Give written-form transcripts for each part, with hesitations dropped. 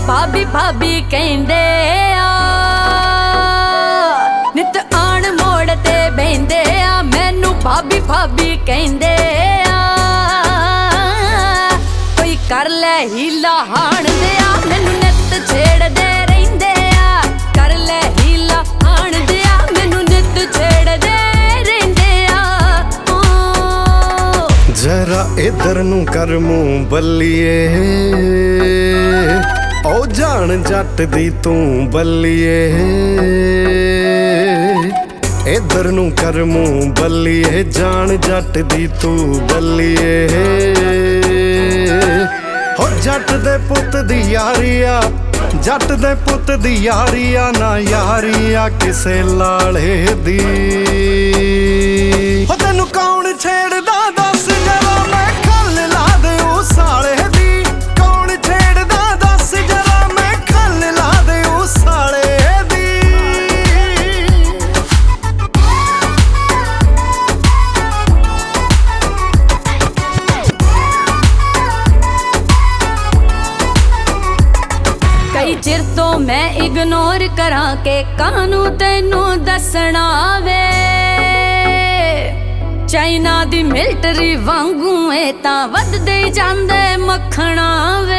भाभी भाभी कहंदे आ नित आण मोड़ ते बहिंदे आ मैनू भाभी भाभी कहंदे आ कोई कर ले हीला हाण दे आ मैनू नित छेड़दे रहिंदे आ कर ले हीला हाण दे आ मैनू नित छेड़दे रहिंदे आ जरा इधर नू कर मूं बल्लिए ओ जान जट दी तू बल्लिए इधर नू कर मूं बल्लिए जान जट दी तू बल्लिए हो जट दे पुत दी यारिया जट दे पुत दी यारिया ना यारिया किसे लाले दी हो तैनू कौन छेड़दा दस जरा मैं खल ला दे ओ साले दी कौन छेड़दा दस जरा मैं खल ला दे ओ साले दी कई चिर तो मैं इग्नोर करा के कानू तैनू दसना वे चाइना दी मिलटरी वांगू ए तां वधदे जांदे मखणा वे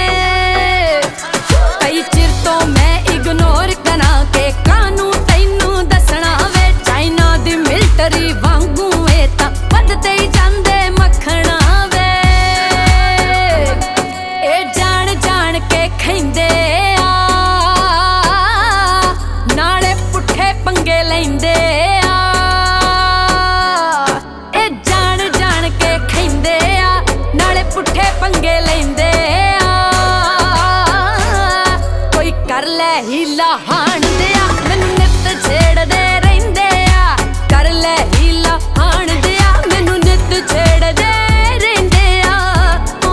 कई चिर तो मैं इग्नोर करा के कानू तैनू दसना वे चाइना दी मिलटरी वांगू ए तां वधदे जांदे मखणा वे ए जान जान के खैंदे आ नाले पुठे पंगे लैंदे पुठे पंगे लैंदे आ कोई कर ले हीला हाण दे आ मैनू नित छेड़दे रहिंदे आ कर ले हीला हाण दे आ मैनू नित छेड़दे रहिंदे आ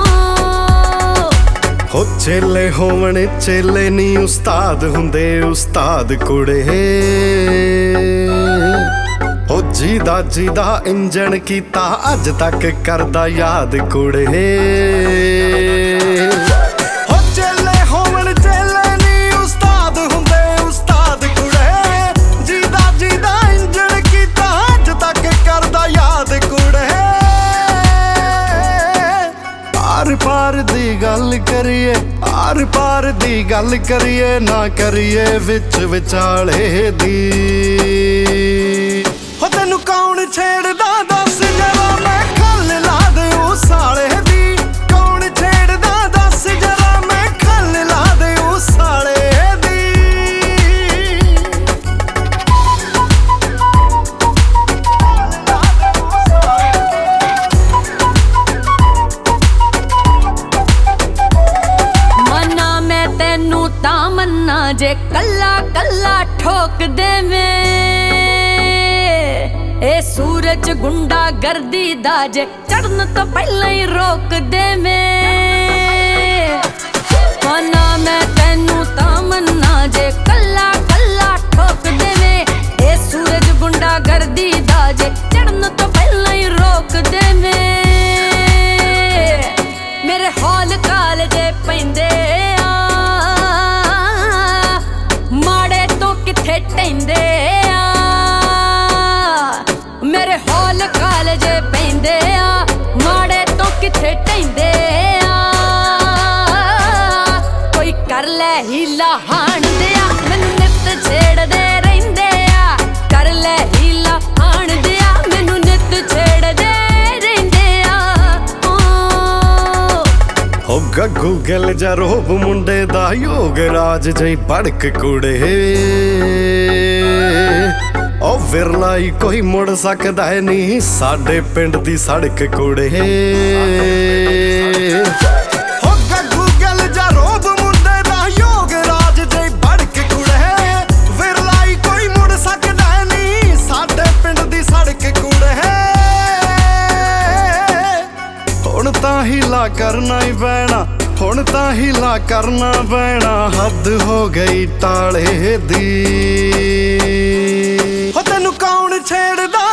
हो चेले होवण चेले नी उस्ताद हुंदे उस्ताद कुड़े हो जीदा जीदा इंजन कीता अज तक करदा याद कुड़े हो चेले होवण चेले नी उस्ताद हुंदे उस्ताद कुड़े जीदा जीदा इंजन कीता अज तक करदा याद कुड़े आर पार दी गल करिए आर पार दी गल करिए ना करिए विच विचाले दी हो तैनू कौन छेड़दा दस जरा मैं खल ला दे ओ साले दी कौन छेड़दा दस जरा मैं खल ला दे ओ साले दी मना मैं तैनू तां मन्ना जे कल्ला कल्ला ठोक देवे ए सूरज गुंडा गर्दी दा जे चढ़न तो पहले ही रोक दे मना मैं तैनू तां मन्ना जे कल्ला कल्ला ठोक देवे ए सूरज गुंडा गर्दी दा जे चढ़न तो पहले ही रोक दे मेरे हौल काल जे पैंदे आ माड़े तो किथे टैंदे मेरे हौल कालजे पैंदे आ माड़े तो किथे टैंदे आ कोई कर ले हीला हाण दे आ मैनू नित छेड़दे रहिंदे आ कर ले हीला हाण दे आ मैनू नित छेड़दे रहिंदे आ हो गग्गू गल जा रोब मुंडे दा योग राज जई भड़क कुड़े ओ विरलाई कोई मुड़ सकदा है नहीं साडे पिंड दी सड़क कुड़े हो गग्गू गल जा रोब मुंडे दा योग राज जई भड़क कुड़े विरलाई कोई मुड़ सकदा है नहीं साडे पिंड दी सड़क कुड़े हुण तां हीला करना ही पैना हुण तां हीला करना पैना हद हो गई टाले दी हो तैनू कौन छेड़दा